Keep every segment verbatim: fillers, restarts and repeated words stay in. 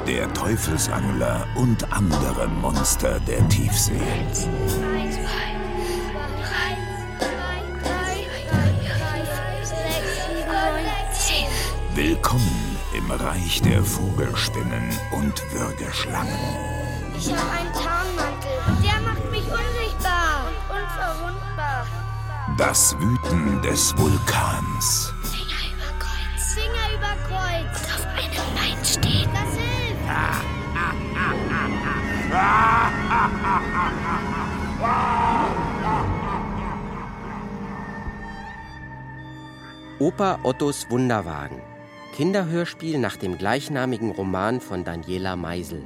Der Teufelsangler und andere Monster der Tiefsee. Willkommen im Reich der Vogelspinnen und Würgeschlangen. Ich habe einen Tarnmantel. Der macht mich unsichtbar und unverwundbar. Das Wüten des Vulkans. Finger über Kreuz. Finger über Kreuz. Und auf einem Bein stehen. Das hilft. Opa Ottos Wunderwagen. Kinderhörspiel nach dem gleichnamigen Roman von Daniela Meisel.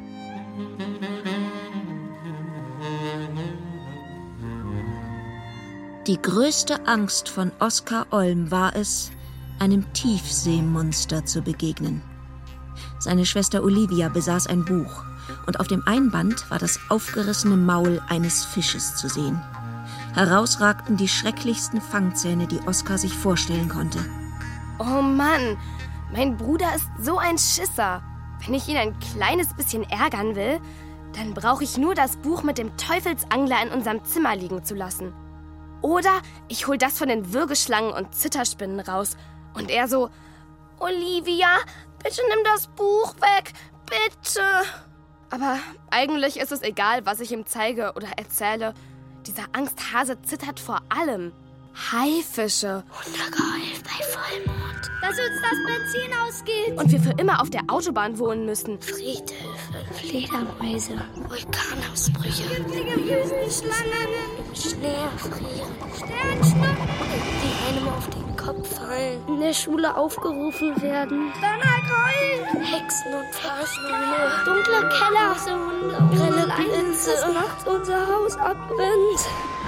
Die größte Angst von Oskar Olm war es, einem Tiefseemonster zu begegnen. Seine Schwester Olivia besaß ein Buch und auf dem Einband war das aufgerissene Maul eines Fisches zu sehen. Heraus ragten die schrecklichsten Fangzähne, die Oskar sich vorstellen konnte. Oh Mann, mein Bruder ist so ein Schisser. Wenn ich ihn ein kleines bisschen ärgern will, dann brauche ich nur das Buch mit dem Teufelsangler in unserem Zimmer liegen zu lassen. Oder ich hol das von den Würgeschlangen und Zitterspinnen raus. Und er so, Olivia, bitte nimm das Buch weg, bitte. Aber eigentlich ist es egal, was ich ihm zeige oder erzähle. Dieser Angsthase zittert vor allem. Haifische. Untergeheult bei Vollmond. Dass uns das Benzin ausgeht. Und wir für immer auf der Autobahn wohnen müssen. Friedhöfe, Fledermäuse, Vulkanausbrüche. Giftige Wüstenschlangen. Im Schnee erfrieren. Sternschnuppen. Die einem auf den Kopf fallen. In der Schule aufgerufen werden. Donnergrollen. Hexen und Fahrstühle. Dunkle Keller. Hunde. Grelle Blitze. Nachts unser Haus abbrennt.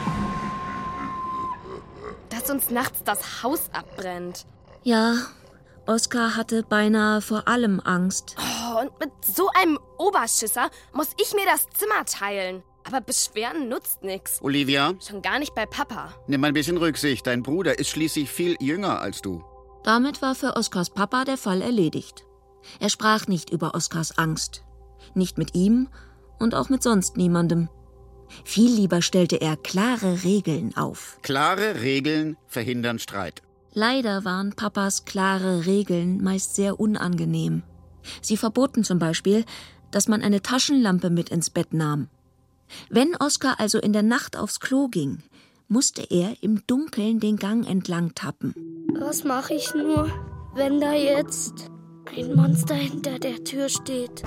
Dass uns nachts das Haus abbrennt. Ja, Oskar hatte beinahe vor allem Angst. Oh, und mit so einem Oberschisser muss ich mir das Zimmer teilen. Aber Beschweren nutzt nichts. Olivia? Schon gar nicht bei Papa. Nimm ein bisschen Rücksicht. Dein Bruder ist schließlich viel jünger als du. Damit war für Oskars Papa der Fall erledigt. Er sprach nicht über Oskars Angst. Nicht mit ihm und auch mit sonst niemandem. Viel lieber stellte er klare Regeln auf. Klare Regeln verhindern Streit. Leider waren Papas klare Regeln meist sehr unangenehm. Sie verboten zum Beispiel, dass man eine Taschenlampe mit ins Bett nahm. Wenn Oskar also in der Nacht aufs Klo ging, musste er im Dunkeln den Gang entlang tappen. Was mache ich nur, wenn da jetzt ein Monster hinter der Tür steht?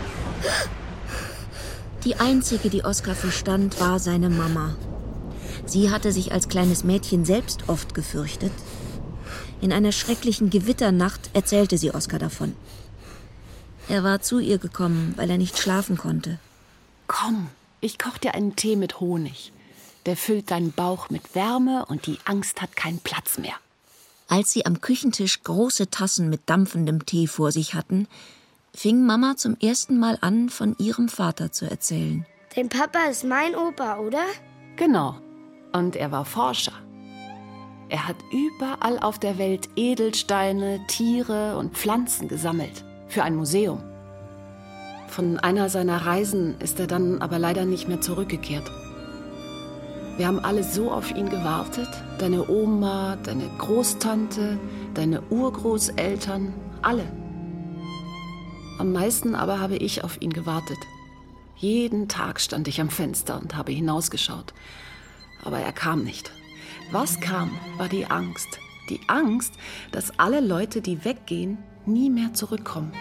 Die einzige, die Oskar verstand, war seine Mama. Sie hatte sich als kleines Mädchen selbst oft gefürchtet. In einer schrecklichen Gewitternacht erzählte sie Oskar davon. Er war zu ihr gekommen, weil er nicht schlafen konnte. Komm, ich koch dir einen Tee mit Honig. Der füllt deinen Bauch mit Wärme und die Angst hat keinen Platz mehr. Als sie am Küchentisch große Tassen mit dampfendem Tee vor sich hatten, fing Mama zum ersten Mal an, von ihrem Vater zu erzählen. Dein Papa ist mein Opa, oder? Genau. Und er war Forscher. Er hat überall auf der Welt Edelsteine, Tiere und Pflanzen gesammelt. Für ein Museum. Von einer seiner Reisen ist er dann aber leider nicht mehr zurückgekehrt. Wir haben alle so auf ihn gewartet. Deine Oma, deine Großtante, deine Urgroßeltern, alle. Am meisten aber habe ich auf ihn gewartet. Jeden Tag stand ich am Fenster und habe hinausgeschaut. Aber er kam nicht. Was kam, war die Angst. Die Angst, dass alle Leute, die weggehen, nie mehr zurückkommen.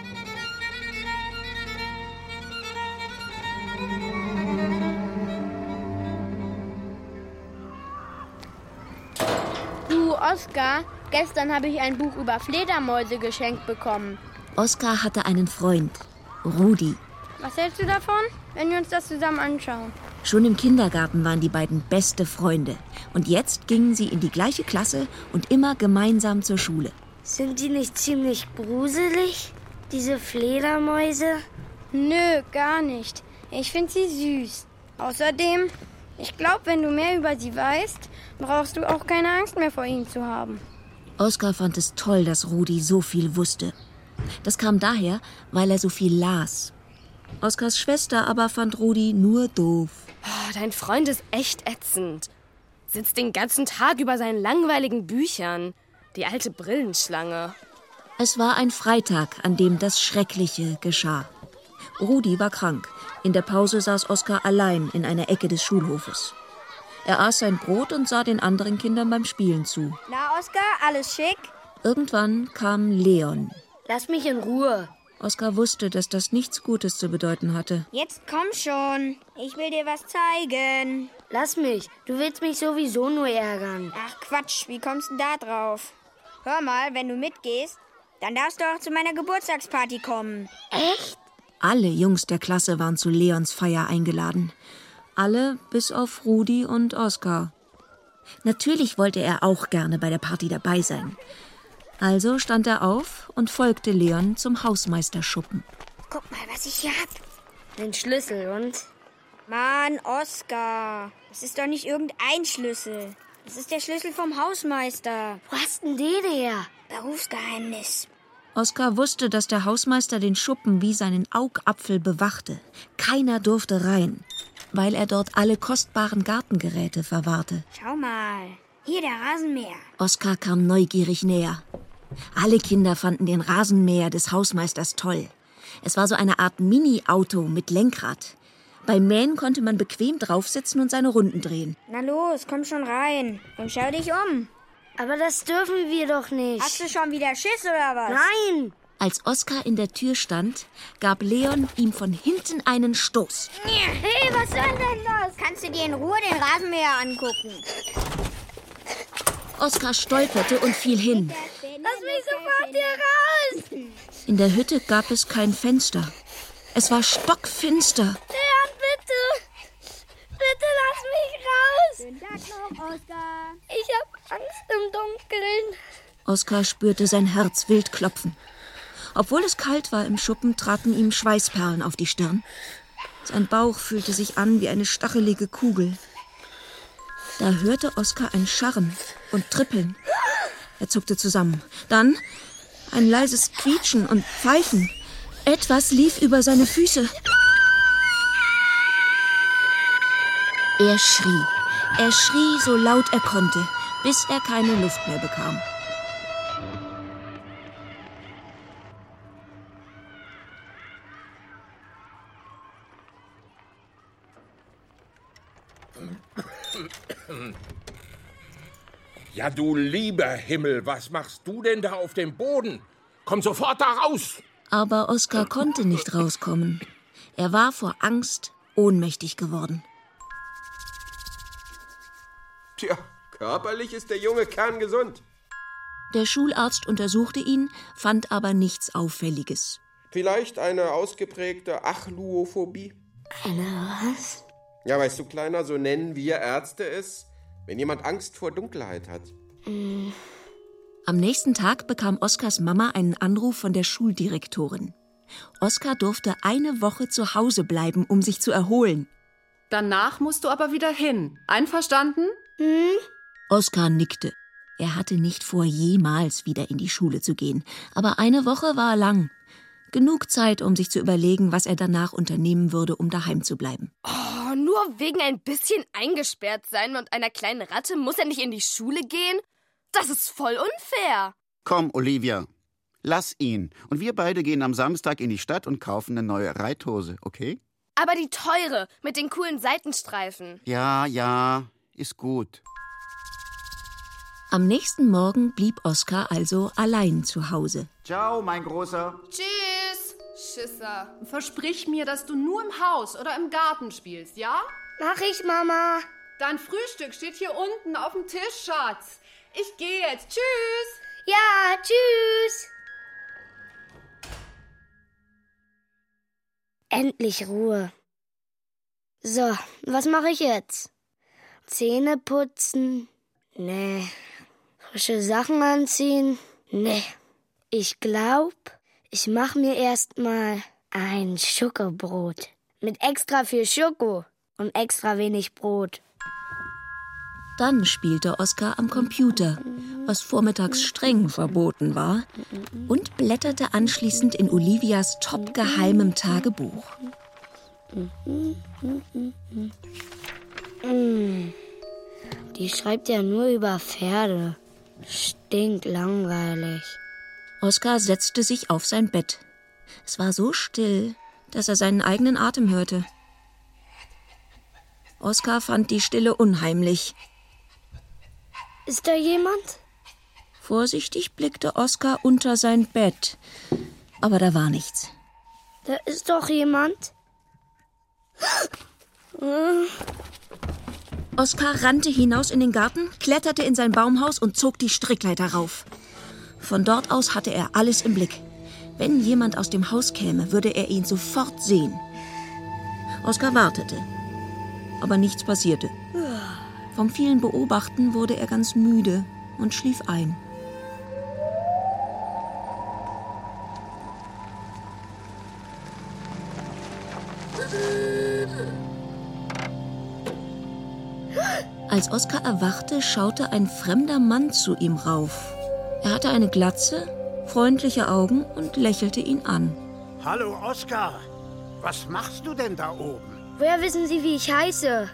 Du, Oskar, gestern habe ich ein Buch über Fledermäuse geschenkt bekommen. Oskar hatte einen Freund, Rudi. Was hältst du davon, wenn wir uns das zusammen anschauen? Schon im Kindergarten waren die beiden beste Freunde. Und jetzt gingen sie in die gleiche Klasse und immer gemeinsam zur Schule. Sind die nicht ziemlich gruselig, diese Fledermäuse? Nö, gar nicht. Ich finde sie süß. Außerdem, ich glaube, wenn du mehr über sie weißt, brauchst du auch keine Angst mehr vor ihnen zu haben. Oskar fand es toll, dass Rudi so viel wusste. Das kam daher, weil er so viel las. Oskars Schwester aber fand Rudi nur doof. Oh, dein Freund ist echt ätzend. Sitzt den ganzen Tag über seinen langweiligen Büchern. Die alte Brillenschlange. Es war ein Freitag, an dem das Schreckliche geschah. Rudi war krank. In der Pause saß Oskar allein in einer Ecke des Schulhofes. Er aß sein Brot und sah den anderen Kindern beim Spielen zu. Na, Oskar, alles schick? Irgendwann kam Leon. Lass mich in Ruhe. Oskar wusste, dass das nichts Gutes zu bedeuten hatte. Jetzt komm schon. Ich will dir was zeigen. Lass mich. Du willst mich sowieso nur ärgern. Ach Quatsch, wie kommst du da drauf? Hör mal, wenn du mitgehst, dann darfst du auch zu meiner Geburtstagsparty kommen. Echt? Alle Jungs der Klasse waren zu Leons Feier eingeladen. Alle bis auf Rudi und Oskar. Natürlich wollte er auch gerne bei der Party dabei sein. Also stand er auf und folgte Leon zum Hausmeisterschuppen. Guck mal, was ich hier hab. Den Schlüssel und? Mann, Oskar, das ist doch nicht irgendein Schlüssel. Das ist der Schlüssel vom Hausmeister. Wo hast denn den her? Berufsgeheimnis. Oskar wusste, dass der Hausmeister den Schuppen wie seinen Augapfel bewachte. Keiner durfte rein, weil er dort alle kostbaren Gartengeräte verwahrte. Schau mal, hier der Rasenmäher. Oskar kam neugierig näher. Alle Kinder fanden den Rasenmäher des Hausmeisters toll. Es war so eine Art Mini-Auto mit Lenkrad. Beim Mähen konnte man bequem draufsitzen und seine Runden drehen. Na los, komm schon rein und schau dich um. Aber das dürfen wir doch nicht. Hast du schon wieder Schiss oder was? Nein! Als Oskar in der Tür stand, gab Leon ihm von hinten einen Stoß. Hey, was soll denn das? Kannst du dir in Ruhe den Rasenmäher angucken? Oskar stolperte und fiel hin. Lass mich sofort hier raus! In der Hütte gab es kein Fenster. Es war stockfinster. Leon, bitte! Bitte lass mich raus! Schönen Tag noch, Oskar. Ich hab Angst im Dunkeln. Oskar spürte sein Herz wild klopfen. Obwohl es kalt war im Schuppen, traten ihm Schweißperlen auf die Stirn. Sein Bauch fühlte sich an wie eine stachelige Kugel. Da hörte Oskar ein Scharren und Trippeln. Er zuckte zusammen. Dann ein leises Quietschen und Pfeifen. Etwas lief über seine Füße. Er schrie. Er schrie so laut er konnte, bis er keine Luft mehr bekam. Ja, du lieber Himmel, was machst du denn da auf dem Boden? Komm sofort da raus! Aber Oskar konnte nicht rauskommen. Er war vor Angst ohnmächtig geworden. Tja, körperlich ist der junge Kern gesund. Der Schularzt untersuchte ihn, fand aber nichts Auffälliges. Vielleicht eine ausgeprägte Achluophobie? Eine was? Ja, weißt du, Kleiner, so nennen wir Ärzte es, wenn jemand Angst vor Dunkelheit hat. Mm. Am nächsten Tag bekam Oskars Mama einen Anruf von der Schuldirektorin. Oskar durfte eine Woche zu Hause bleiben, um sich zu erholen. Danach musst du aber wieder hin. Einverstanden? Hm? Oskar nickte. Er hatte nicht vor, jemals wieder in die Schule zu gehen. Aber eine Woche war lang. Genug Zeit, um sich zu überlegen, was er danach unternehmen würde, um daheim zu bleiben. Oh, nur wegen ein bisschen eingesperrt sein und einer kleinen Ratte muss er nicht in die Schule gehen? Das ist voll unfair. Komm, Olivia, lass ihn. Und wir beide gehen am Samstag in die Stadt und kaufen eine neue Reithose, okay? Aber die teure, mit den coolen Seitenstreifen. Ja, ja, ist gut. Am nächsten Morgen blieb Oskar also allein zu Hause. Ciao, mein Großer. Tschüss, Schisser. Versprich mir, dass du nur im Haus oder im Garten spielst, ja? Mach ich, Mama. Dein Frühstück steht hier unten auf dem Tisch, Schatz. Ich gehe jetzt. Tschüss. Ja, tschüss. Endlich Ruhe. So, was mache ich jetzt? Zähne putzen? Nee. Frische Sachen anziehen? Nee. Ich glaub, ich mache mir erstmal ein Schokobrot. Mit extra viel Schoko und extra wenig Brot. dann spielte Oskar am Computer, was vormittags streng verboten war, und blätterte anschließend in Olivias topgeheimem Tagebuch. Die schreibt ja nur über Pferde. Stinklangweilig. Oskar setzte sich auf sein Bett. Es war so still, dass er seinen eigenen Atem hörte. Oskar fand die Stille unheimlich. Ist da jemand? Vorsichtig blickte Oskar unter sein Bett, aber da war nichts. Da ist doch jemand. Oskar rannte hinaus in den Garten, kletterte in sein Baumhaus und zog die Strickleiter rauf. Von dort aus hatte er alles im Blick. Wenn jemand aus dem Haus käme, würde er ihn sofort sehen. Oskar wartete, aber nichts passierte. Vom vielen Beobachten wurde er ganz müde und schlief ein. Als Oskar erwachte, schaute ein fremder Mann zu ihm rauf. Er hatte eine Glatze, freundliche Augen und lächelte ihn an. Hallo Oskar, was machst du denn da oben? Woher wissen Sie, wie ich heiße?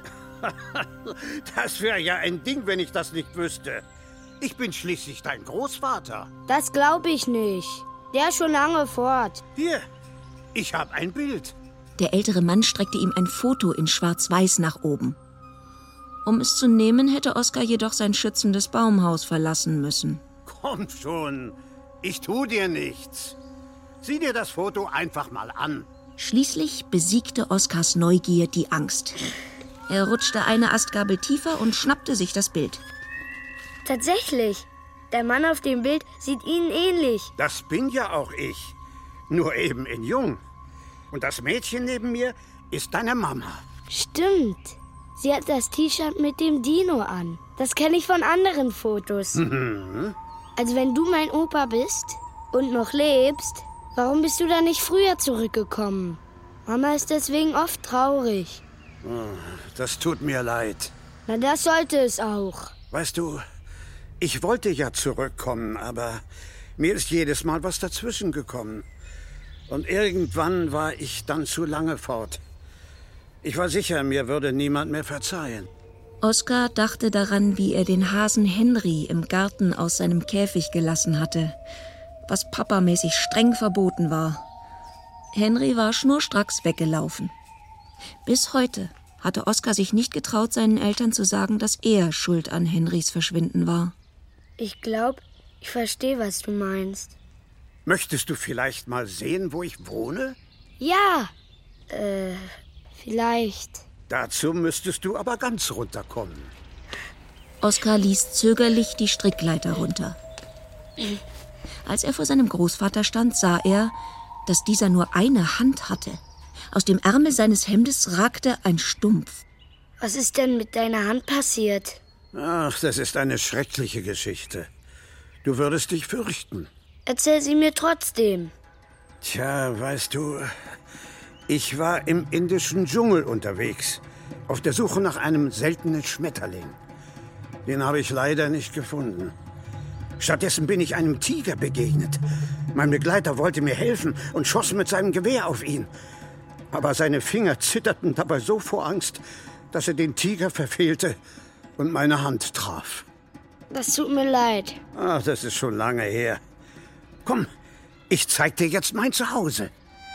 Das wäre ja ein Ding, wenn ich das nicht wüsste. Ich bin schließlich dein Großvater. Das glaube ich nicht. Der ist schon lange fort. Hier, ich habe ein Bild. Der ältere Mann streckte ihm ein Foto in Schwarz-Weiß nach oben. Um es zu nehmen, hätte Oskar jedoch sein schützendes Baumhaus verlassen müssen. Komm schon, ich tu dir nichts. Sieh dir das Foto einfach mal an. Schließlich besiegte Oskars Neugier die Angst. Er rutschte eine Astgabel tiefer und schnappte sich das Bild. Tatsächlich, der Mann auf dem Bild sieht Ihnen ähnlich. Das bin ja auch ich, nur eben in jung. Und das Mädchen neben mir ist deine Mama. Stimmt. Sie hat das T-Shirt mit dem Dino an. Das kenne ich von anderen Fotos. Mhm. Also wenn du mein Opa bist und noch lebst, warum bist du da nicht früher zurückgekommen? Mama ist deswegen oft traurig. Oh, das tut mir leid. Na, das sollte es auch. Weißt du, ich wollte ja zurückkommen, aber mir ist jedes Mal was dazwischen gekommen. Und irgendwann war ich dann zu lange fort. Ich war sicher, mir würde niemand mehr verzeihen. Oskar dachte daran, wie er den Hasen Henry im Garten aus seinem Käfig gelassen hatte, was papamäßig streng verboten war. Henry war schnurstracks weggelaufen. Bis heute hatte Oskar sich nicht getraut, seinen Eltern zu sagen, dass er schuld an Henrys Verschwinden war. Ich glaube, ich verstehe, was du meinst. Möchtest du vielleicht mal sehen, wo ich wohne? Ja, äh, vielleicht. Dazu müsstest du aber ganz runterkommen. Oskar ließ zögerlich die Strickleiter runter. Als er vor seinem Großvater stand, sah er, dass dieser nur eine Hand hatte. Aus dem Ärmel seines Hemdes ragte ein Stumpf. Was ist denn mit deiner Hand passiert? Ach, das ist eine schreckliche Geschichte. Du würdest dich fürchten. Erzähl sie mir trotzdem. Tja, weißt du, ich war im indischen Dschungel unterwegs, auf der Suche nach einem seltenen Schmetterling. Den habe ich leider nicht gefunden. Stattdessen bin ich einem Tiger begegnet. Mein Begleiter wollte mir helfen und schoss mit seinem Gewehr auf ihn. Aber seine Finger zitterten dabei so vor Angst, dass er den Tiger verfehlte und meine Hand traf. Das tut mir leid. Ach, das ist schon lange her. Komm, ich zeig dir jetzt mein Zuhause.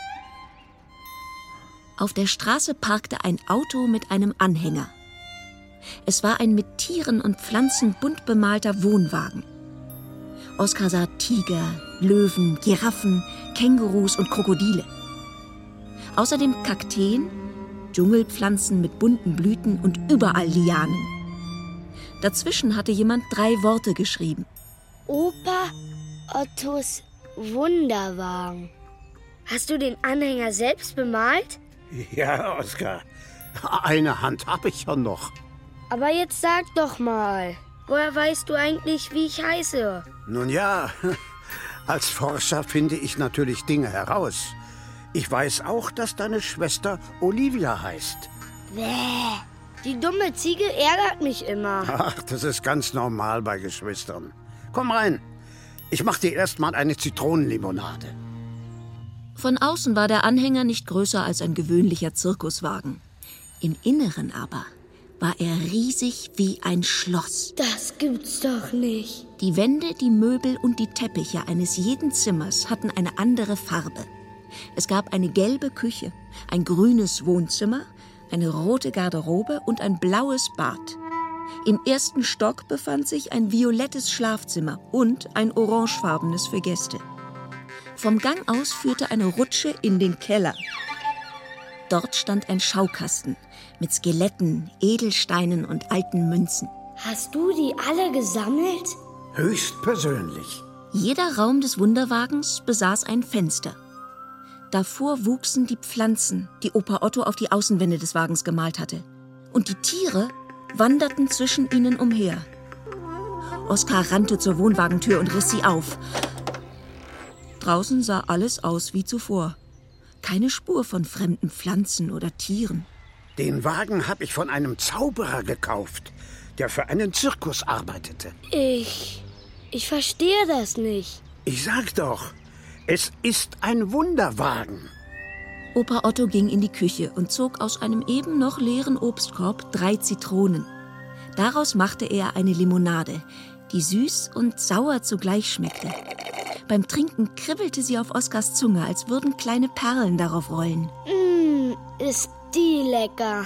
Auf der Straße parkte ein Auto mit einem Anhänger. Es war ein mit Tieren und Pflanzen bunt bemalter Wohnwagen. Oskar sah Tiger, Löwen, Giraffen, Kängurus und Krokodile. Außerdem Kakteen, Dschungelpflanzen mit bunten Blüten und überall Lianen. Dazwischen hatte jemand drei Worte geschrieben. Opa Ottos Wunderwagen. Hast du den Anhänger selbst bemalt? Ja, Oskar. Eine Hand habe ich ja noch. Aber jetzt sag doch mal, woher weißt du eigentlich, wie ich heiße? Nun ja, als Forscher finde ich natürlich Dinge heraus. Ich weiß auch, dass deine Schwester Olivia heißt. Bäh. Die dumme Ziege ärgert mich immer. Ach, das ist ganz normal bei Geschwistern. Komm rein. Ich mach dir erst mal eine Zitronenlimonade. Von außen war der Anhänger nicht größer als ein gewöhnlicher Zirkuswagen. Im Inneren aber war er riesig wie ein Schloss. Das gibt's doch nicht. Die Wände, die Möbel und die Teppiche eines jeden Zimmers hatten eine andere Farbe. Es gab eine gelbe Küche, ein grünes Wohnzimmer, eine rote Garderobe und ein blaues Bad. Im ersten Stock befand sich ein violettes Schlafzimmer und ein orangefarbenes für Gäste. Vom Gang aus führte eine Rutsche in den Keller. Dort stand ein Schaukasten mit Skeletten, Edelsteinen und alten Münzen. Hast du die alle gesammelt? Höchstpersönlich. Jeder Raum des Wunderwagens besaß ein Fenster. Davor wuchsen die Pflanzen, die Opa Otto auf die Außenwände des Wagens gemalt hatte. Und die Tiere wanderten zwischen ihnen umher. Oskar rannte zur Wohnwagentür und riss sie auf. Draußen sah alles aus wie zuvor. Keine Spur von fremden Pflanzen oder Tieren. Den Wagen habe ich von einem Zauberer gekauft, der für einen Zirkus arbeitete. Ich... ich verstehe das nicht. Ich sag doch, es ist ein Wunderwagen. Opa Otto ging in die Küche und zog aus einem eben noch leeren Obstkorb drei Zitronen. Daraus machte er eine Limonade, die süß und sauer zugleich schmeckte. Beim Trinken kribbelte sie auf Oskars Zunge, als würden kleine Perlen darauf rollen. Mmh, ist die lecker.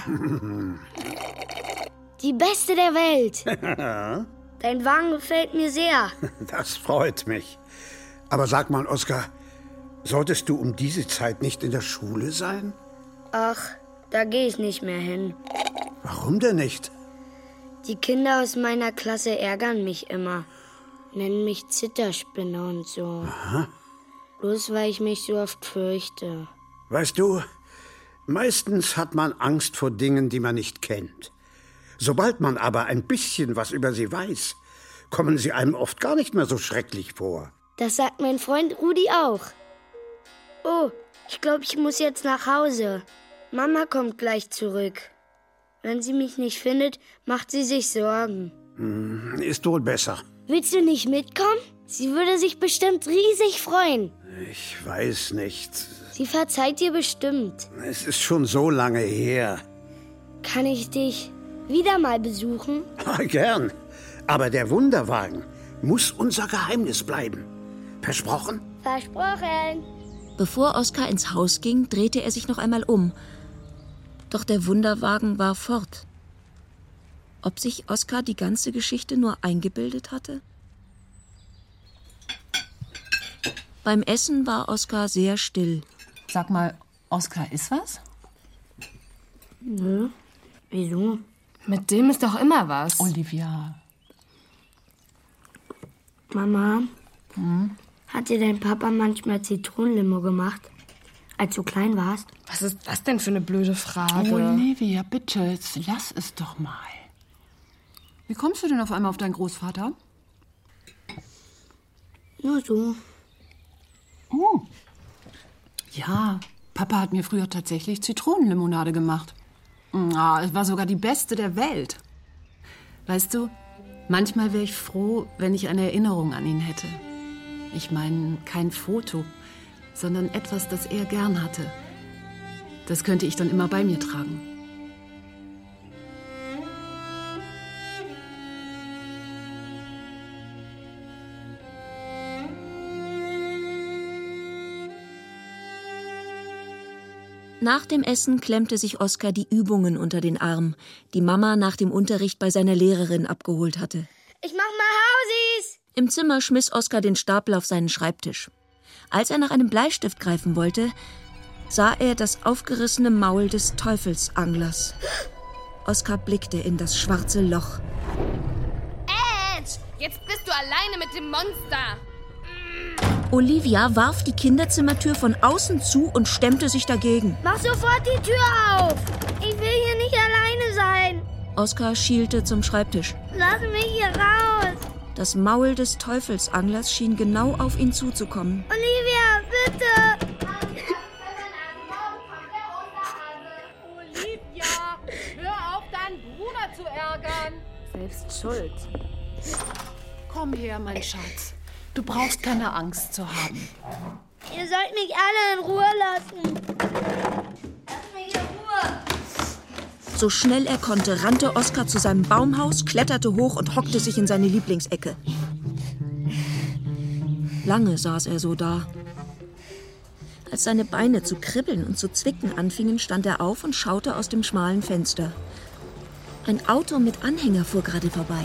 Die beste der Welt. Dein Wagen gefällt mir sehr. Das freut mich. Aber sag mal, Oskar, solltest du um diese Zeit nicht in der Schule sein? Ach, da gehe ich nicht mehr hin. Warum denn nicht? Die Kinder aus meiner Klasse ärgern mich immer. Nennen mich Zitterspinne und so. Aha. Bloß weil ich mich so oft fürchte. Weißt du, meistens hat man Angst vor Dingen, die man nicht kennt. Sobald man aber ein bisschen was über sie weiß, kommen sie einem oft gar nicht mehr so schrecklich vor. Das sagt mein Freund Rudi auch. Oh, ich glaube, ich muss jetzt nach Hause. Mama kommt gleich zurück. Wenn sie mich nicht findet, macht sie sich Sorgen. Hm, ist wohl besser. Willst du nicht mitkommen? Sie würde sich bestimmt riesig freuen. Ich weiß nicht. Sie verzeiht dir bestimmt. Es ist schon so lange her. Kann ich dich wieder mal besuchen? Ah, gern. Aber der Wunderwagen muss unser Geheimnis bleiben. Versprochen? Versprochen. Bevor Oskar ins Haus ging, drehte er sich noch einmal um. Doch der Wunderwagen war fort. Ob sich Oskar die ganze Geschichte nur eingebildet hatte? Beim Essen war Oskar sehr still. Sag mal, Oskar, ist was? Nö. Wieso? Mit dem ist doch immer was. Olivia. Mama, Hm? hat dir dein Papa manchmal Zitronenlimo gemacht, als du klein warst? Was ist das denn für eine blöde Frage? Olivia, bitte, jetzt lass es doch mal. Wie kommst du denn auf einmal auf deinen Großvater? Nur so. Oh. Ja, Papa hat mir früher tatsächlich Zitronenlimonade gemacht. Ah, es war sogar die beste der Welt. Weißt du, manchmal wäre ich froh, wenn ich eine Erinnerung an ihn hätte. Ich meine, kein Foto, sondern etwas, das er gern hatte. Das könnte ich dann immer bei mir tragen. Nach dem Essen klemmte sich Oskar die Übungen unter den Arm, die Mama nach dem Unterricht bei seiner Lehrerin abgeholt hatte. Ich mach mal Hausis! Im Zimmer schmiss Oskar den Stapel auf seinen Schreibtisch. Als er nach einem Bleistift greifen wollte, sah er das aufgerissene Maul des Teufelsanglers. Oskar blickte in das schwarze Loch. Edge, jetzt bist du alleine mit dem Monster. Olivia warf die Kinderzimmertür von außen zu und stemmte sich dagegen. Mach sofort die Tür auf! Ich will hier nicht alleine sein! Oskar schielte zum Schreibtisch. Lass mich hier raus! Das Maul des Teufelsanglers schien genau auf ihn zuzukommen. Olivia, bitte! Olivia, hör auf, dein schuld. Komm her, mein Schatz. Du brauchst keine Angst zu haben. Ihr sollt mich alle in Ruhe lassen. Lasst mich in Ruhe. So schnell er konnte, rannte Oskar zu seinem Baumhaus, kletterte hoch und hockte sich in seine Lieblingsecke. Lange saß er so da. Als seine Beine zu kribbeln und zu zwicken anfingen, stand er auf und schaute aus dem schmalen Fenster. Ein Auto mit Anhänger fuhr gerade vorbei.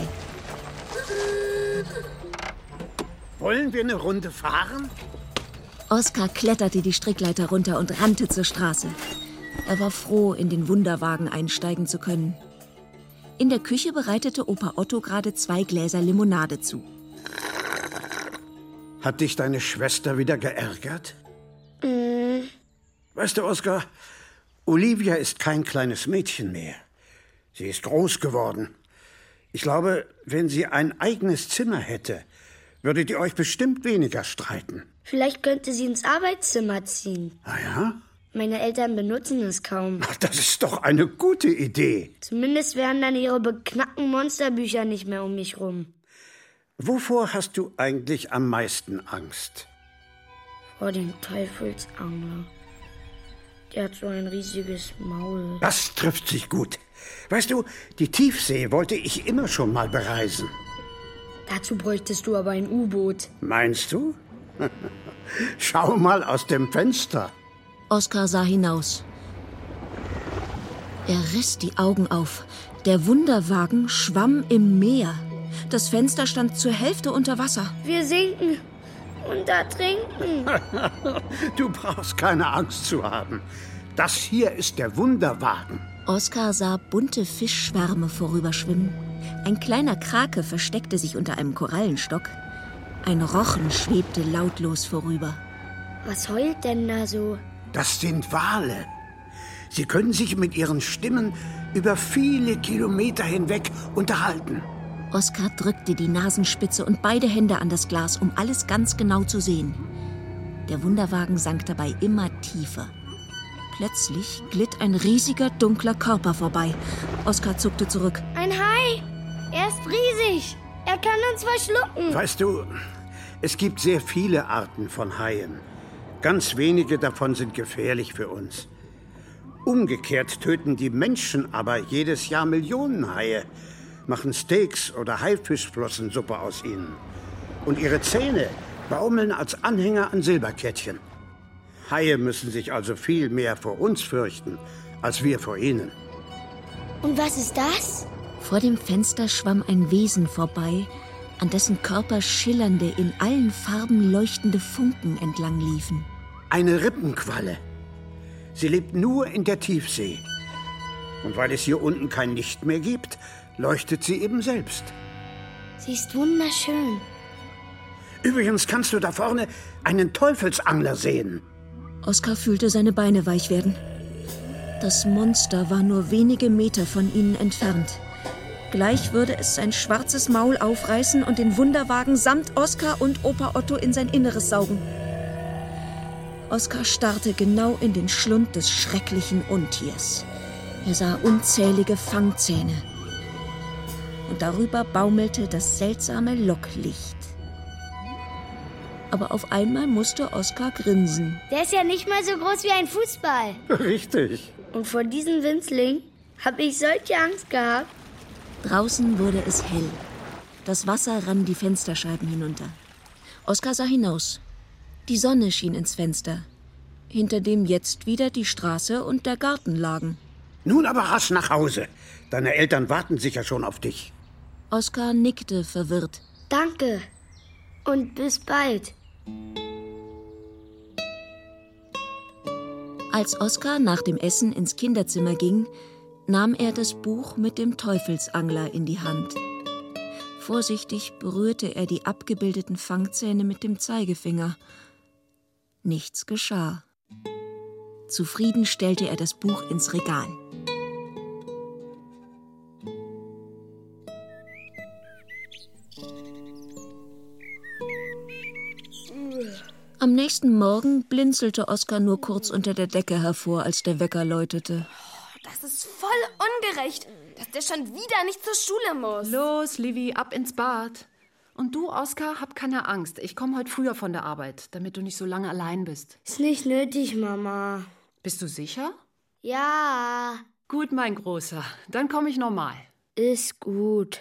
Wollen wir eine Runde fahren? Oskar kletterte die Strickleiter runter und rannte zur Straße. Er war froh, in den Wunderwagen einsteigen zu können. In der Küche bereitete Opa Otto gerade zwei Gläser Limonade zu. Hat dich deine Schwester wieder geärgert? Mm. Weißt du, Oskar, Olivia ist kein kleines Mädchen mehr. Sie ist groß geworden. Ich glaube, wenn sie ein eigenes Zimmer hätte, würdet ihr euch bestimmt weniger streiten. Vielleicht könnte sie ins Arbeitszimmer ziehen. Ah ja? Meine Eltern benutzen es kaum. Ach, das ist doch eine gute Idee. Zumindest wären dann ihre beknackten Monsterbücher nicht mehr um mich rum. Wovor hast du eigentlich am meisten Angst? Vor dem Teufelsangler. Der hat so ein riesiges Maul. Das trifft sich gut. Weißt du, die Tiefsee wollte ich immer schon mal bereisen. Dazu bräuchtest du aber ein U-Boot. Meinst du? Schau mal aus dem Fenster. Oskar sah hinaus. Er riss die Augen auf. Der Wunderwagen schwamm im Meer. Das Fenster stand zur Hälfte unter Wasser. Wir sinken und ertrinken. Du brauchst keine Angst zu haben. Das hier ist der Wunderwagen. Oskar sah bunte Fischschwärme vorüberschwimmen. Ein kleiner Krake versteckte sich unter einem Korallenstock. Ein Rochen schwebte lautlos vorüber. Was heult denn da so? Das sind Wale. Sie können sich mit ihren Stimmen über viele Kilometer hinweg unterhalten. Oskar drückte die Nasenspitze und beide Hände an das Glas, um alles ganz genau zu sehen. Der Wunderwagen sank dabei immer tiefer. Plötzlich glitt ein riesiger, dunkler Körper vorbei. Oskar zuckte zurück. Ein Hai! Er ist riesig! Er kann uns verschlucken! Weißt du, es gibt sehr viele Arten von Haien. Ganz wenige davon sind gefährlich für uns. Umgekehrt töten die Menschen aber jedes Jahr Millionen Haie, machen Steaks oder Haifischflossensuppe aus ihnen. Und ihre Zähne baumeln als Anhänger an Silberkettchen. Haie müssen sich also viel mehr vor uns fürchten, als wir vor ihnen. Und was ist das? Vor dem Fenster schwamm ein Wesen vorbei, an dessen Körper schillernde, in allen Farben leuchtende Funken entlang liefen. Eine Rippenqualle. Sie lebt nur in der Tiefsee. Und weil es hier unten kein Licht mehr gibt, leuchtet sie eben selbst. Sie ist wunderschön. Übrigens kannst du da vorne einen Teufelsangler sehen. Oskar fühlte seine Beine weich werden. Das Monster war nur wenige Meter von ihnen entfernt. Gleich würde es sein schwarzes Maul aufreißen und den Wunderwagen samt Oskar und Opa Otto in sein Inneres saugen. Oskar starrte genau in den Schlund des schrecklichen Untiers. Er sah unzählige Fangzähne. Und darüber baumelte das seltsame Locklicht. Aber auf einmal musste Oskar grinsen. Der ist ja nicht mal so groß wie ein Fußball. Richtig. Und vor diesem Winzling habe ich solche Angst gehabt. Draußen wurde es hell. Das Wasser rann die Fensterscheiben hinunter. Oskar sah hinaus. Die Sonne schien ins Fenster, hinter dem jetzt wieder die Straße und der Garten lagen. Nun aber rasch nach Hause. Deine Eltern warten sicher schon auf dich. Oskar nickte verwirrt. Danke und bis bald. Als Oskar nach dem Essen ins Kinderzimmer ging, nahm er das Buch mit dem Teufelsangler in die Hand. Vorsichtig berührte er die abgebildeten Fangzähne mit dem Zeigefinger. Nichts geschah. Zufrieden stellte er das Buch ins Regal. Am nächsten Morgen blinzelte Oskar nur kurz unter der Decke hervor, als der Wecker läutete. Das ist voll ungerecht. dass der schon wieder nicht zur Schule muss. Los, Livy, ab ins Bad. Und du, Oskar, hab keine Angst. Ich komme heute früher von der Arbeit, damit du nicht so lange allein bist. Ist nicht nötig, Mama. Bist du sicher? Ja. Gut, mein Großer. Dann komme ich nochmal. Ist gut.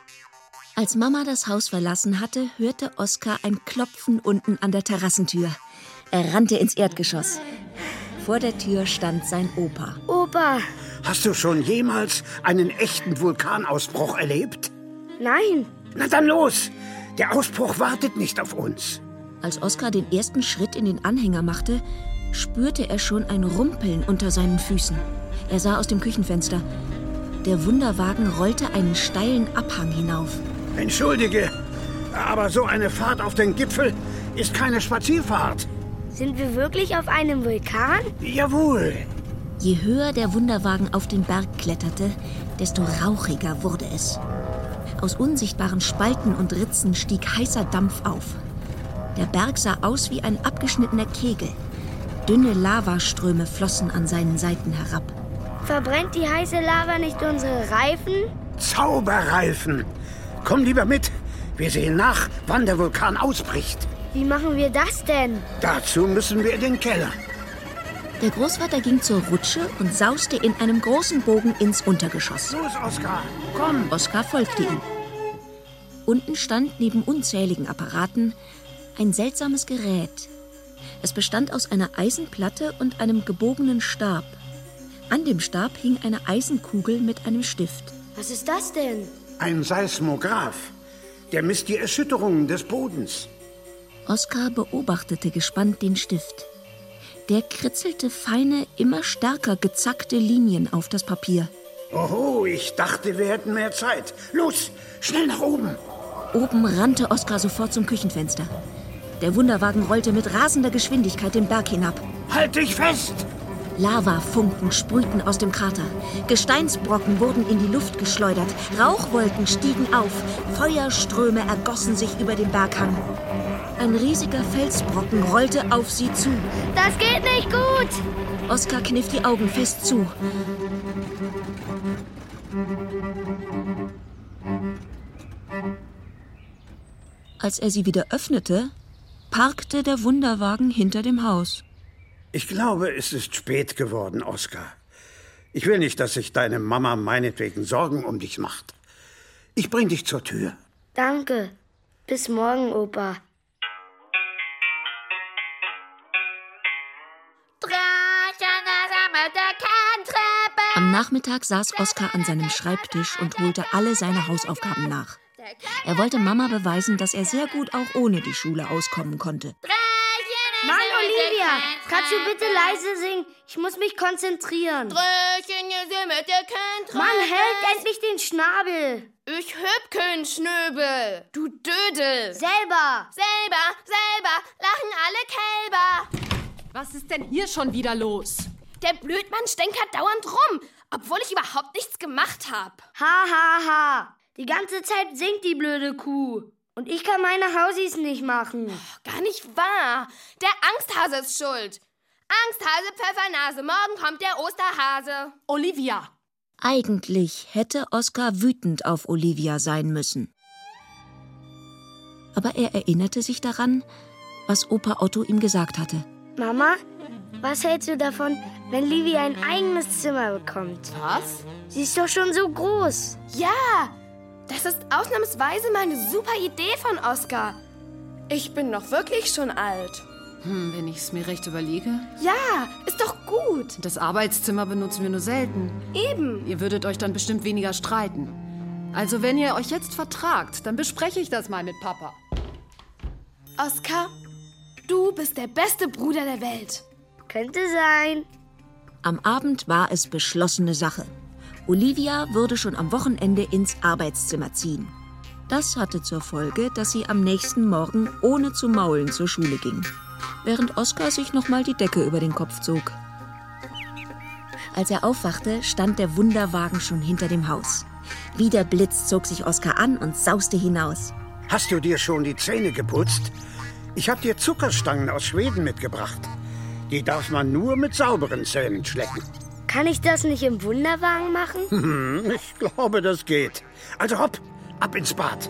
Als Mama das Haus verlassen hatte, hörte Oskar ein Klopfen unten an der Terrassentür. Er rannte ins Erdgeschoss. Vor der Tür stand sein Opa. Opa! Hast du schon jemals einen echten Vulkanausbruch erlebt? Nein. Na dann los! Der Ausbruch wartet nicht auf uns. Als Oskar den ersten Schritt in den Anhänger machte, spürte er schon ein Rumpeln unter seinen Füßen. Er sah aus dem Küchenfenster. Der Wunderwagen rollte einen steilen Abhang hinauf. Entschuldige, aber so eine Fahrt auf den Gipfel ist keine Spazierfahrt. Sind wir wirklich auf einem Vulkan? Jawohl. Je höher der Wunderwagen auf den Berg kletterte, desto rauchiger wurde es. Aus unsichtbaren Spalten und Ritzen stieg heißer Dampf auf. Der Berg sah aus wie ein abgeschnittener Kegel. Dünne Lavaströme flossen an seinen Seiten herab. Verbrennt die heiße Lava nicht unsere Reifen? Zauberreifen! Komm lieber mit. Wir sehen nach, wann der Vulkan ausbricht. Wie machen wir das denn? Dazu müssen wir in den Keller. Der Großvater ging zur Rutsche und sauste in einem großen Bogen ins Untergeschoss. Los, Oskar, komm! Oskar folgte ihm. Unten stand neben unzähligen Apparaten ein seltsames Gerät. Es bestand aus einer Eisenplatte und einem gebogenen Stab. An dem Stab hing eine Eisenkugel mit einem Stift. Was ist das denn? Ein Seismograph. Der misst die Erschütterungen des Bodens. Oskar beobachtete gespannt den Stift. Der kritzelte feine, immer stärker gezackte Linien auf das Papier. Oho, ich dachte, wir hätten mehr Zeit. Los, schnell nach oben. Oben rannte Oskar sofort zum Küchenfenster. Der Wunderwagen rollte mit rasender Geschwindigkeit den Berg hinab. Halt dich fest! Lavafunken sprühten aus dem Krater. Gesteinsbrocken wurden in die Luft geschleudert. Rauchwolken stiegen auf. Feuerströme ergossen sich über den Berghang. Ein riesiger Felsbrocken rollte auf sie zu. Das geht nicht gut! Oskar kniff die Augen fest zu. Als er sie wieder öffnete, parkte der Wunderwagen hinter dem Haus. Ich glaube, es ist spät geworden, Oskar. Ich will nicht, dass sich deine Mama meinetwegen Sorgen um dich macht. Ich bring dich zur Tür. Danke. Bis morgen, Opa. Am Nachmittag saß Oskar an seinem Schreibtisch und holte alle seine Hausaufgaben nach. Er wollte Mama beweisen, dass er sehr gut auch ohne die Schule auskommen konnte. Mann, Olivia, kannst du bitte leise singen? Ich muss mich konzentrieren. Mann, hält endlich den Schnabel. Ich hab keinen Schnöbel. Du Dödel. Selber. Selber, selber, lachen alle Kälber. Was ist denn hier schon wieder los? Der Blödmann stänkert dauernd rum, obwohl ich überhaupt nichts gemacht hab. Ha, ha, ha. Die ganze Zeit singt die blöde Kuh. Und ich kann meine Hausis nicht machen. Oh, gar nicht wahr. Der Angsthase ist schuld. Angsthase, Pfeffernase, morgen kommt der Osterhase. Olivia. Eigentlich hätte Oskar wütend auf Olivia sein müssen. Aber er erinnerte sich daran, was Opa Otto ihm gesagt hatte. Mama, was hältst du davon, wenn Livy ein eigenes Zimmer bekommt? Was? Sie ist doch schon so groß. Ja, das ist ausnahmsweise mal eine super Idee von Oskar. Ich bin doch wirklich schon alt. Hm, wenn ich es mir recht überlege. Ja, ist doch gut. Das Arbeitszimmer benutzen wir nur selten. Eben. Ihr würdet euch dann bestimmt weniger streiten. Also wenn ihr euch jetzt vertragt, dann bespreche ich das mal mit Papa. Oskar, du bist der beste Bruder der Welt. Könnte sein. Am Abend war es beschlossene Sache. Olivia würde schon am Wochenende ins Arbeitszimmer ziehen. Das hatte zur Folge, dass sie am nächsten Morgen ohne zu maulen zur Schule ging, während Oskar sich noch mal die Decke über den Kopf zog. Als er aufwachte, stand der Wunderwagen schon hinter dem Haus. Wie der Blitz zog sich Oskar an und sauste hinaus. Hast du dir schon die Zähne geputzt? Ich habe dir Zuckerstangen aus Schweden mitgebracht. Die darf man nur mit sauberen Zähnen schlecken. Kann ich das nicht im Wunderwagen machen? Hm, ich glaube, das geht. Also hopp, ab ins Bad.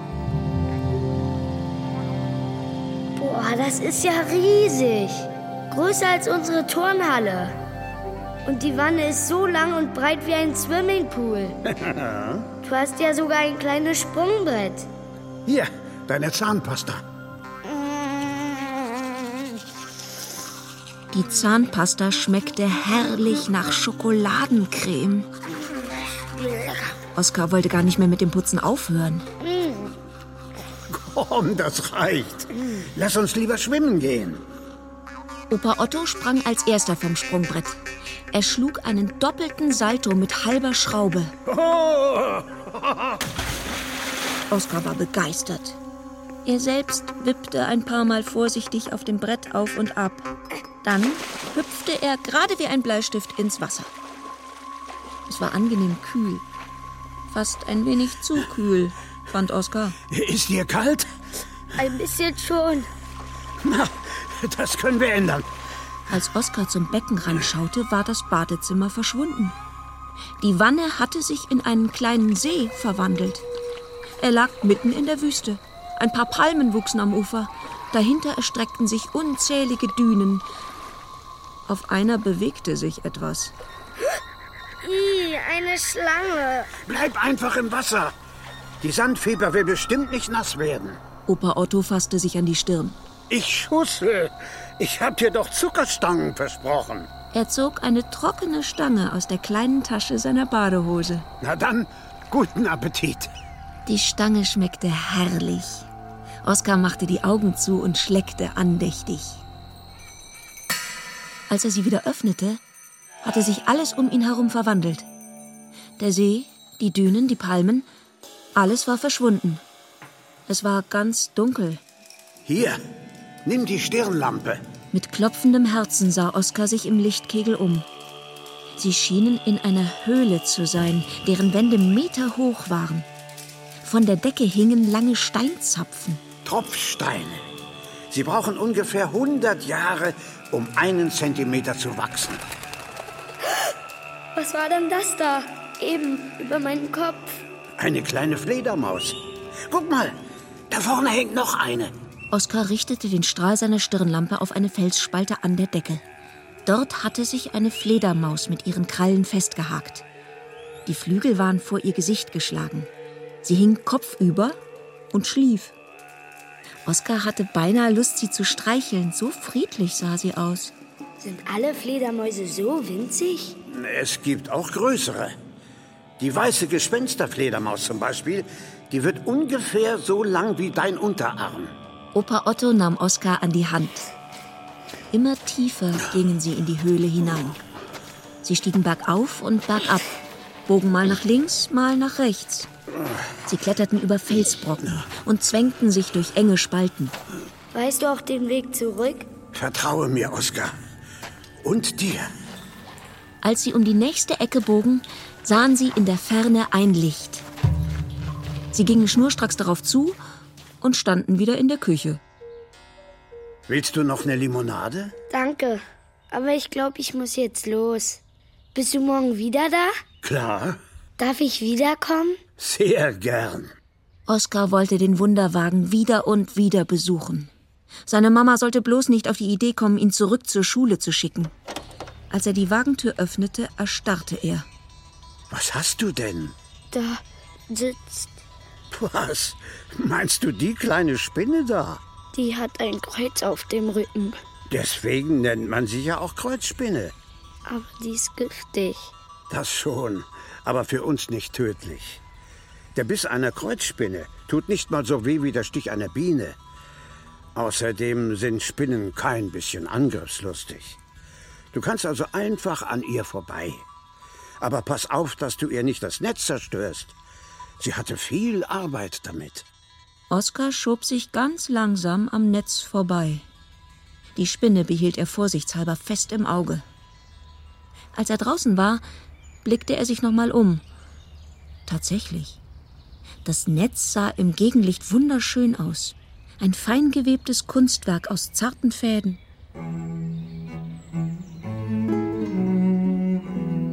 Boah, das ist ja riesig. Größer als unsere Turnhalle. Und die Wanne ist so lang und breit wie ein Swimmingpool. Du hast ja sogar ein kleines Sprungbrett. Hier, deine Zahnpasta. Die Zahnpasta schmeckte herrlich nach Schokoladencreme. Oskar wollte gar nicht mehr mit dem Putzen aufhören. Komm, das reicht. Lass uns lieber schwimmen gehen. Opa Otto sprang als erster vom Sprungbrett. Er schlug einen doppelten Salto mit halber Schraube. Oskar war begeistert. Er selbst wippte ein paar Mal vorsichtig auf dem Brett auf und ab. Dann hüpfte er gerade wie ein Bleistift ins Wasser. Es war angenehm kühl. Fast ein wenig zu kühl, fand Oskar. Ist dir kalt? Ein bisschen schon. Na, das können wir ändern. Als Oskar zum Beckenrand schaute, war das Badezimmer verschwunden. Die Wanne hatte sich in einen kleinen See verwandelt. Er lag mitten in der Wüste. Ein paar Palmen wuchsen am Ufer. Dahinter erstreckten sich unzählige Dünen. Auf einer bewegte sich etwas. Ih, eine Schlange. Bleib einfach im Wasser. Die Sandfieber will bestimmt nicht nass werden. Opa Otto fasste sich an die Stirn. Ich schussel. Ich hab dir doch Zuckerstangen versprochen. Er zog eine trockene Stange aus der kleinen Tasche seiner Badehose. Na dann, guten Appetit. Die Stange schmeckte herrlich. Oskar machte die Augen zu und schleckte andächtig. Als er sie wieder öffnete, hatte sich alles um ihn herum verwandelt. Der See, die Dünen, die Palmen, alles war verschwunden. Es war ganz dunkel. Hier, nimm die Stirnlampe. Mit klopfendem Herzen sah Oskar sich im Lichtkegel um. Sie schienen in einer Höhle zu sein, deren Wände meterhoch waren. Von der Decke hingen lange Steinzapfen. Tropfsteine. Sie brauchen ungefähr hundert Jahre, um einen Zentimeter zu wachsen. Was war denn das da? Eben über meinen Kopf. Eine kleine Fledermaus. Guck mal, da vorne hängt noch eine. Oskar richtete den Strahl seiner Stirnlampe auf eine Felsspalte an der Decke. Dort hatte sich eine Fledermaus mit ihren Krallen festgehakt. Die Flügel waren vor ihr Gesicht geschlagen. Sie hing kopfüber und schlief. Oskar hatte beinahe Lust, sie zu streicheln. So friedlich sah sie aus. Sind alle Fledermäuse so winzig? Es gibt auch größere. Die weiße Gespensterfledermaus zum Beispiel, die wird ungefähr so lang wie dein Unterarm. Opa Otto nahm Oskar an die Hand. Immer tiefer gingen sie in die Höhle hinein. Sie stiegen bergauf und bergab, bogen mal nach links, mal nach rechts. Sie kletterten über Felsbrocken und zwängten sich durch enge Spalten. Weißt du auch den Weg zurück? Vertraue mir, Oskar. Und dir. Als sie um die nächste Ecke bogen, sahen sie in der Ferne ein Licht. Sie gingen schnurstracks darauf zu und standen wieder in der Küche. Willst du noch eine Limonade? Danke, aber ich glaube, ich muss jetzt los. Bist du morgen wieder da? Klar. Darf ich wiederkommen? Sehr gern. Oskar wollte den Wunderwagen wieder und wieder besuchen. Seine Mama sollte bloß nicht auf die Idee kommen, ihn zurück zur Schule zu schicken. Als er die Wagentür öffnete, erstarrte er. Was hast du denn? Da sitzt... Was? Meinst du die kleine Spinne da? Die hat ein Kreuz auf dem Rücken. Deswegen nennt man sie ja auch Kreuzspinne. Aber die ist giftig. Das schon, aber für uns nicht tödlich. Der Biss einer Kreuzspinne tut nicht mal so weh wie der Stich einer Biene. Außerdem sind Spinnen kein bisschen angriffslustig. Du kannst also einfach an ihr vorbei. Aber pass auf, dass du ihr nicht das Netz zerstörst. Sie hatte viel Arbeit damit. Oskar schob sich ganz langsam am Netz vorbei. Die Spinne behielt er vorsichtshalber fest im Auge. Als er draußen war, blickte er sich nochmal um. Tatsächlich. Das Netz sah im Gegenlicht wunderschön aus. Ein fein gewebtes Kunstwerk aus zarten Fäden.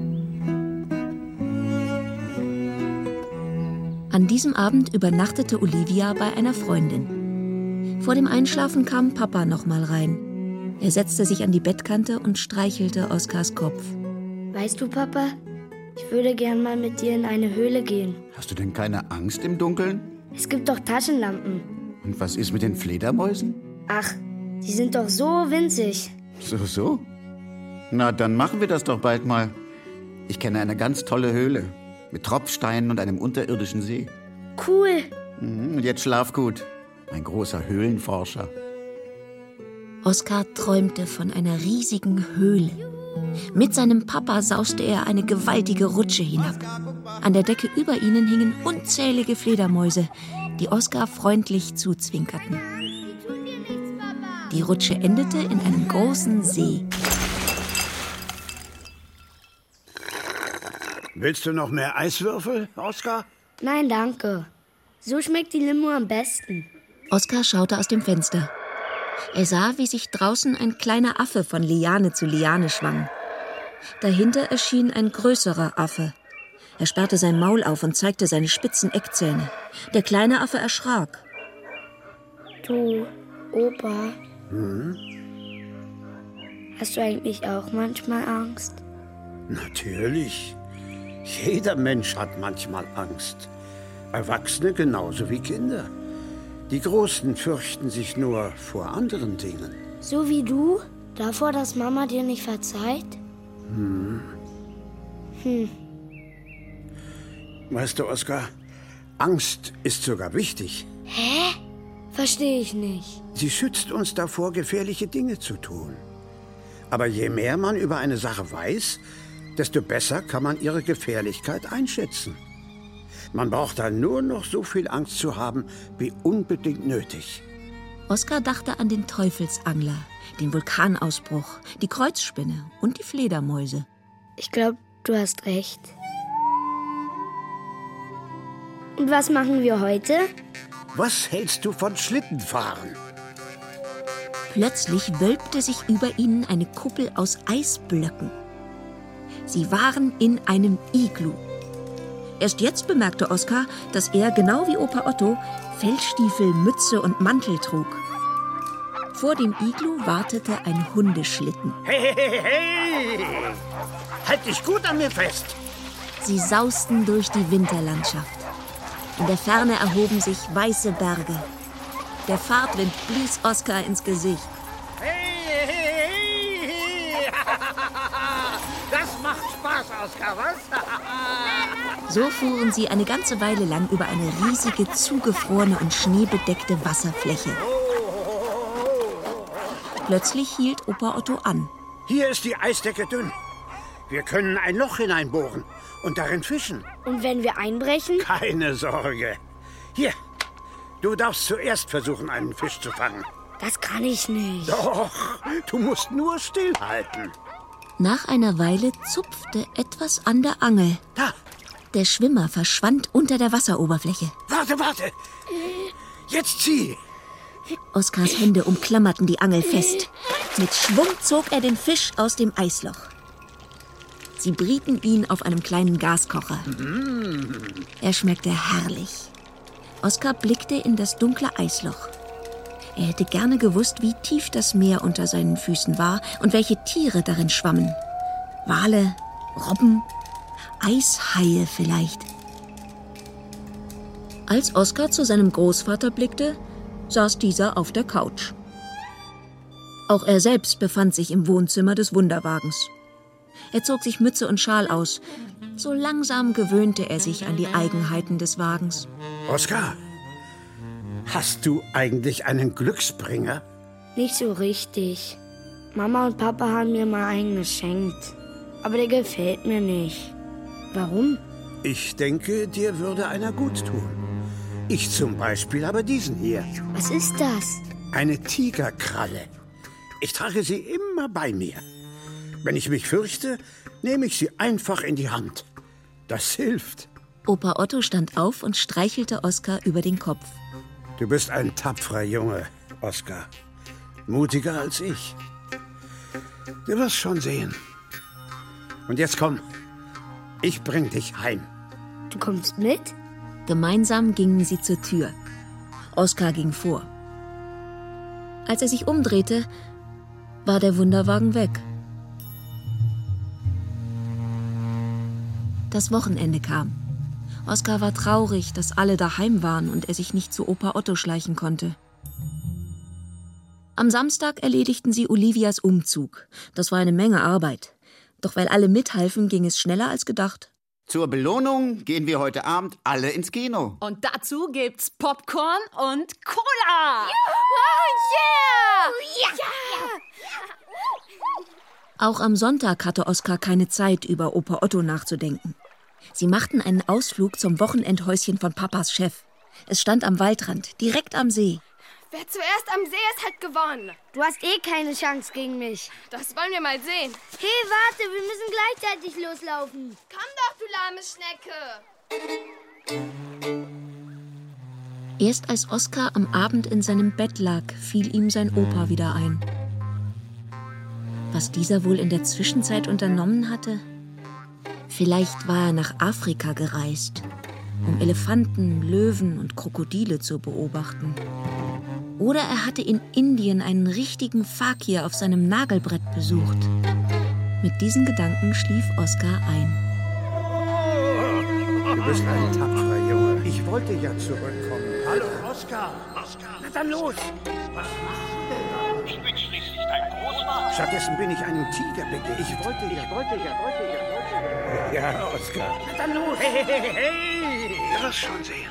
An diesem Abend übernachtete Olivia bei einer Freundin. Vor dem Einschlafen kam Papa noch mal rein. Er setzte sich an die Bettkante und streichelte Oskars Kopf. Weißt du, Papa, ich würde gern mal mit dir in eine Höhle gehen. Hast du denn keine Angst im Dunkeln? Es gibt doch Taschenlampen. Und was ist mit den Fledermäusen? Ach, die sind doch so winzig. So, so? Na, dann machen wir das doch bald mal. Ich kenne eine ganz tolle Höhle. Mit Tropfsteinen und einem unterirdischen See. Cool. Mhm, und jetzt schlaf gut. Ein großer Höhlenforscher. Oskar träumte von einer riesigen Höhle. Mit seinem Papa sauste er eine gewaltige Rutsche hinab. An der Decke über ihnen hingen unzählige Fledermäuse, die Oskar freundlich zuzwinkerten. Die Rutsche endete in einem großen See. Willst du noch mehr Eiswürfel, Oskar? Nein, danke. So schmeckt die Limo am besten. Oskar schaute aus dem Fenster. Er sah, wie sich draußen ein kleiner Affe von Liane zu Liane schwang. Dahinter erschien ein größerer Affe. Er sperrte sein Maul auf und zeigte seine spitzen Eckzähne. Der kleine Affe erschrak. Du, Opa, Hm? hast du eigentlich auch manchmal Angst? Natürlich. Jeder Mensch hat manchmal Angst. Erwachsene genauso wie Kinder. Die Großen fürchten sich nur vor anderen Dingen. So wie du? Davor, dass Mama dir nicht verzeiht? Hm. Hm. Weißt du, Oskar, Angst ist sogar wichtig. Hä? Verstehe ich nicht. Sie schützt uns davor, gefährliche Dinge zu tun. Aber je mehr man über eine Sache weiß, desto besser kann man ihre Gefährlichkeit einschätzen. Man braucht dann nur noch so viel Angst zu haben, wie unbedingt nötig. Oskar dachte an den Teufelsangler, den Vulkanausbruch, die Kreuzspinne und die Fledermäuse. Ich glaube, du hast recht. Und was machen wir heute? Was hältst du von Schlittenfahren? Plötzlich wölbte sich über ihnen eine Kuppel aus Eisblöcken. Sie waren in einem Iglu. Erst jetzt bemerkte Oskar, dass er, genau wie Opa Otto, Fellstiefel, Mütze und Mantel trug. Vor dem Iglu wartete ein Hundeschlitten. Hey, hey, hey! Halt dich gut an mir fest! Sie sausten durch die Winterlandschaft. In der Ferne erhoben sich weiße Berge. Der Fahrtwind blies Oskar ins Gesicht. Hey, hey, hey! Das macht Spaß, Oskar, was? So fuhren sie eine ganze Weile lang über eine riesige, zugefrorene und schneebedeckte Wasserfläche. Plötzlich hielt Opa Otto an. Hier ist die Eisdecke dünn. Wir können ein Loch hineinbohren und darin fischen. Und wenn wir einbrechen? Keine Sorge. Hier, du darfst zuerst versuchen, einen Fisch zu fangen. Das kann ich nicht. Doch, du musst nur stillhalten. Nach einer Weile zupfte etwas an der Angel. Da! Der Schwimmer verschwand unter der Wasseroberfläche. Warte, warte! Jetzt zieh! Oskars Hände umklammerten die Angel fest. Mit Schwung zog er den Fisch aus dem Eisloch. Sie brieten ihn auf einem kleinen Gaskocher. Mm. Er schmeckte herrlich. Oskar blickte in das dunkle Eisloch. Er hätte gerne gewusst, wie tief das Meer unter seinen Füßen war und welche Tiere darin schwammen. Wale, Robben, Eishaie vielleicht. Als Oskar zu seinem Großvater blickte, saß dieser auf der Couch. Auch er selbst befand sich im Wohnzimmer des Wunderwagens. Er zog sich Mütze und Schal aus. So langsam gewöhnte er sich an die Eigenheiten des Wagens. Oskar, hast du eigentlich einen Glücksbringer? Nicht so richtig. Mama und Papa haben mir mal einen geschenkt. Aber der gefällt mir nicht. Warum? Ich denke, dir würde einer gut tun. Ich zum Beispiel habe diesen hier. Was ist das? Eine Tigerkralle. Ich trage sie immer bei mir. Wenn ich mich fürchte, nehme ich sie einfach in die Hand. Das hilft. Opa Otto stand auf und streichelte Oskar über den Kopf. Du bist ein tapferer Junge, Oskar. Mutiger als ich. Du wirst schon sehen. Und jetzt komm. Ich bring dich heim. Du kommst mit? Gemeinsam gingen sie zur Tür. Oskar ging vor. Als er sich umdrehte, war der Wunderwagen weg. Das Wochenende kam. Oskar war traurig, dass alle daheim waren und er sich nicht zu Opa Otto schleichen konnte. Am Samstag erledigten sie Olivias Umzug. Das war eine Menge Arbeit. Doch weil alle mithalfen, ging es schneller als gedacht. Zur Belohnung gehen wir heute Abend alle ins Kino. Und dazu gibt's Popcorn und Cola. Oh, yeah! Ja! Auch am Sonntag hatte Oskar keine Zeit, über Opa Otto nachzudenken. Sie machten einen Ausflug zum Wochenendhäuschen von Papas Chef. Es stand am Waldrand, direkt am See. Wer zuerst am See ist, hat gewonnen. Du hast eh keine Chance gegen mich. Das wollen wir mal sehen. Hey, warte, wir müssen gleichzeitig loslaufen. Komm doch, du lahme Schnecke. Erst als Oskar am Abend in seinem Bett lag, fiel ihm sein Opa wieder ein. Was dieser wohl in der Zwischenzeit unternommen hatte? Vielleicht war er nach Afrika gereist, um Elefanten, Löwen und Krokodile zu beobachten. Oder er hatte in Indien einen richtigen Fakir auf seinem Nagelbrett besucht. Mit diesen Gedanken schlief Oskar ein. Du bist ein tapferer Junge. Ich wollte ja zurückkommen. Hallo, Oskar. Oskar. Na dann los. Was machst du denn da? Ich bin schließlich dein Großvater. Stattdessen bin ich einem Tiger begegnet. Ich wollte ja, wollte ja, wollte ja, wollte ja. Ja, Oskar. Na dann los. Hey, hey, hey, hey. Du wirst schon sehen.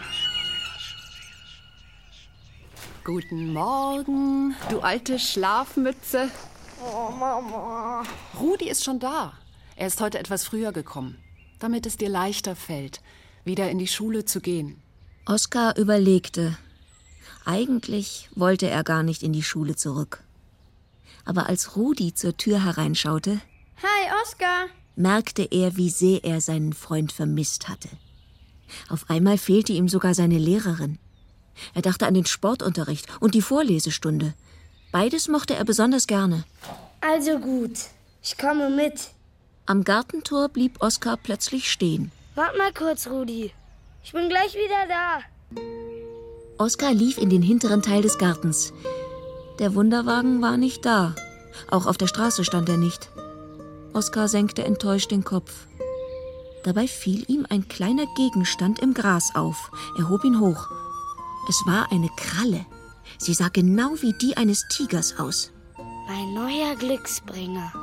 Guten Morgen, du alte Schlafmütze. Oh, Mama. Rudi ist schon da. Er ist heute etwas früher gekommen, damit es dir leichter fällt, wieder in die Schule zu gehen. Oskar überlegte. Eigentlich wollte er gar nicht in die Schule zurück. Aber als Rudi zur Tür hereinschaute, Hi, Oskar, merkte er, wie sehr er seinen Freund vermisst hatte. Auf einmal fehlte ihm sogar seine Lehrerin. Er dachte an den Sportunterricht und die Vorlesestunde. Beides mochte er besonders gerne. Also gut, ich komme mit. Am Gartentor blieb Oskar plötzlich stehen. Wart mal kurz, Rudi. Ich bin gleich wieder da. Oskar lief in den hinteren Teil des Gartens. Der Wunderwagen war nicht da. Auch auf der Straße stand er nicht. Oskar senkte enttäuscht den Kopf. Dabei fiel ihm ein kleiner Gegenstand im Gras auf. Er hob ihn hoch. Es war eine Kralle. Sie sah genau wie die eines Tigers aus. Mein neuer Glücksbringer.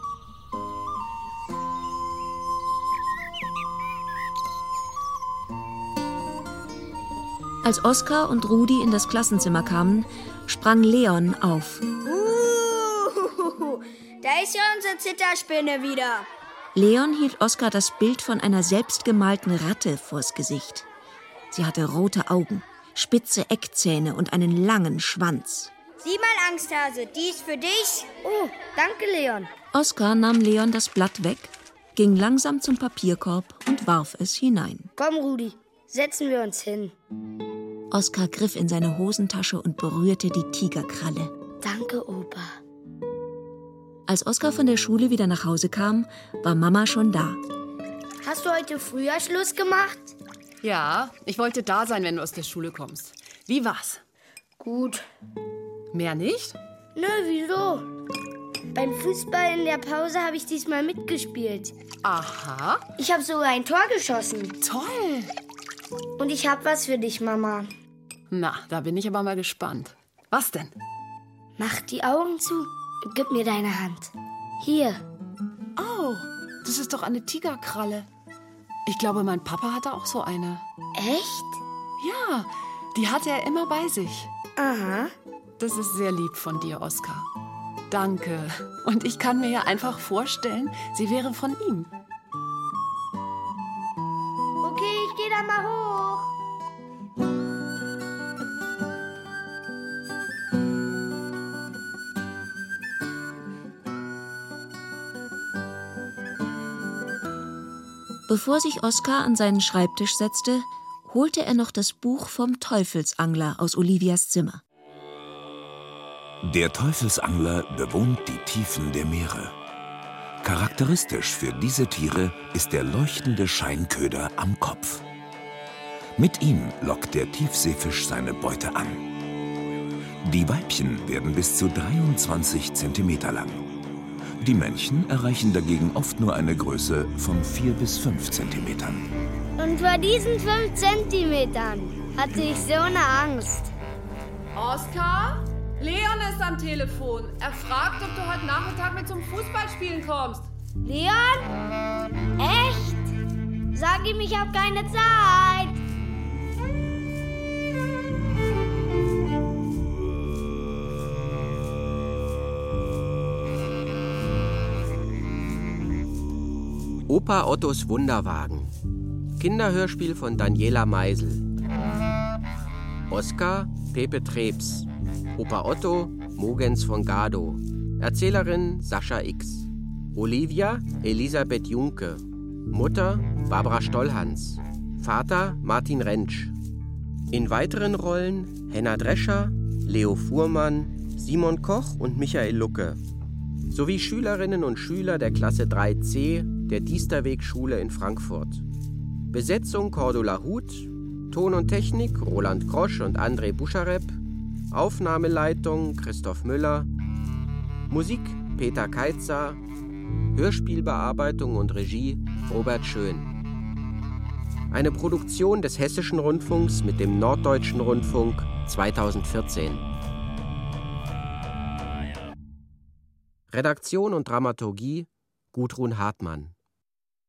Als Oskar und Rudi in das Klassenzimmer kamen, sprang Leon auf. Uh, da ist ja unsere Zitterspinne wieder. Leon hielt Oskar das Bild von einer selbstgemalten Ratte vors Gesicht. Sie hatte rote Augen, spitze Eckzähne und einen langen Schwanz. Sieh mal, Angsthase, die ist für dich. Oh, danke, Leon. Oskar nahm Leon das Blatt weg, ging langsam zum Papierkorb und warf es hinein. Komm, Rudi, setzen wir uns hin. Oskar griff in seine Hosentasche und berührte die Tigerkralle. Danke, Opa. Als Oskar von der Schule wieder nach Hause kam, war Mama schon da. Hast du heute früher Schluss gemacht? Ja, ich wollte da sein, wenn du aus der Schule kommst. Wie war's? Gut. Mehr nicht? Nö, wieso? Beim Fußball in der Pause habe ich diesmal mitgespielt. Aha. Ich habe sogar ein Tor geschossen. Toll. Und ich habe was für dich, Mama. Na, da bin ich aber mal gespannt. Was denn? Mach die Augen zu und gib mir deine Hand. Hier. Oh, das ist doch eine Tigerkralle. Ich glaube, mein Papa hatte auch so eine. Echt? Ja, die hatte er immer bei sich. Aha. Das ist sehr lieb von dir, Oskar. Danke. Und ich kann mir ja einfach vorstellen, sie wäre von ihm. Okay, ich gehe da mal hoch. Bevor sich Oskar an seinen Schreibtisch setzte, holte er noch das Buch vom Teufelsangler aus Olivias Zimmer. Der Teufelsangler bewohnt die Tiefen der Meere. Charakteristisch für diese Tiere ist der leuchtende Scheinköder am Kopf. Mit ihm lockt der Tiefseefisch seine Beute an. Die Weibchen werden bis zu dreiundzwanzig Zentimeter lang. Die Männchen erreichen dagegen oft nur eine Größe von vier bis fünf Zentimetern. Und vor diesen fünf Zentimetern hatte ich so eine Angst. Oskar? Leon ist am Telefon. Er fragt, ob du heute Nachmittag mit zum Fußballspielen kommst. Leon? Echt? Sag ihm, ich habe keine Zeit. Opa Ottos Wunderwagen. Kinderhörspiel von Daniela Meisel. Oskar, Pepe Trebs. Opa Otto, Mogens von Gado. Erzählerin Sascha X. Olivia, Elisabeth Junke. Mutter, Barbara Stollhans. Vater, Martin Rentsch. In weiteren Rollen Henna Drescher, Leo Fuhrmann, Simon Koch und Michael Lucke. Sowie Schülerinnen und Schüler der Klasse drei C der Diesterweg-Schule in Frankfurt. Besetzung Cordula Huth, Ton und Technik Roland Grosch und André Buscharep, Aufnahmeleitung Christoph Müller, Musik Peter Keitzer, Hörspielbearbeitung und Regie Robert Schön. Eine Produktion des Hessischen Rundfunks mit dem Norddeutschen Rundfunk zweitausendvierzehn. Redaktion und Dramaturgie Gudrun Hartmann.